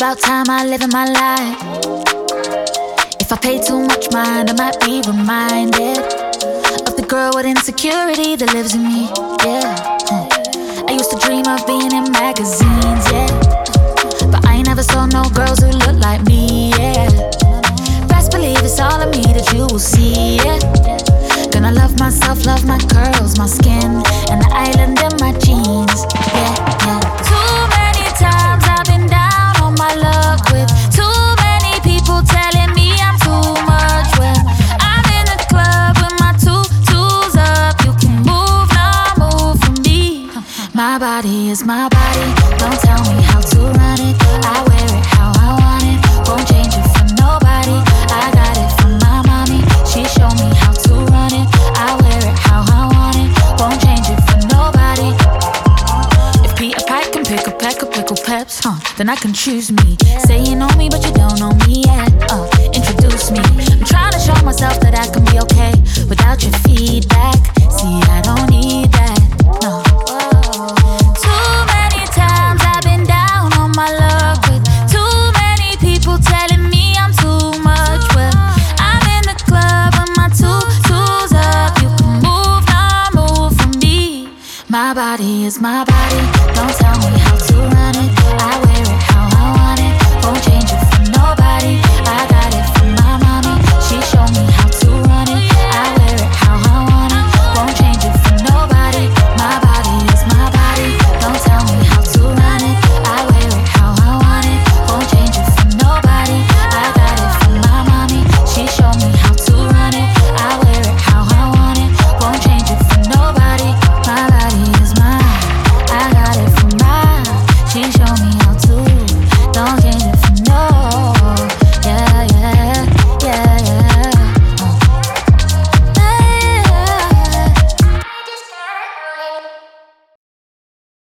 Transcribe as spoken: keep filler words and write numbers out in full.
about time I live in my life. If I pay too much mind, I might be reminded of the girl with insecurity that lives in me, yeah. I used to dream of being in magazines, yeah, but I ain't never saw no girls who look like me, yeah. Best believe it's all of me that you will see, yeah. Gonna love myself, love my curls, my skin, and the island in my jeans, yeah, yeah. Too many times I've been down on my luck with too many people telling me I'm too much. When I'm in the club with my two twos up, you can move, now move for me. My body is my body, don't tell me how to run it. I wear it how I want it, won't change it for nobody. I got it from my mommy, she showed me how to run it. I wear it how I want it, won't change it for nobody. If Peter Pie can pick a peck of pickle peps, huh, then I can choose me. Say you know me, but you don't know me yet. Uh, introduce me. I'm trying to show myself that I can be okay without your feedback. See, I don't need that, no. Too many times I've been down on my luck with too many people telling me I'm too much. Well, I'm in the club with my two twos up. You can move, now move for me. My body is my body, don't tell me how to run it. I wear it how I want it, won't change it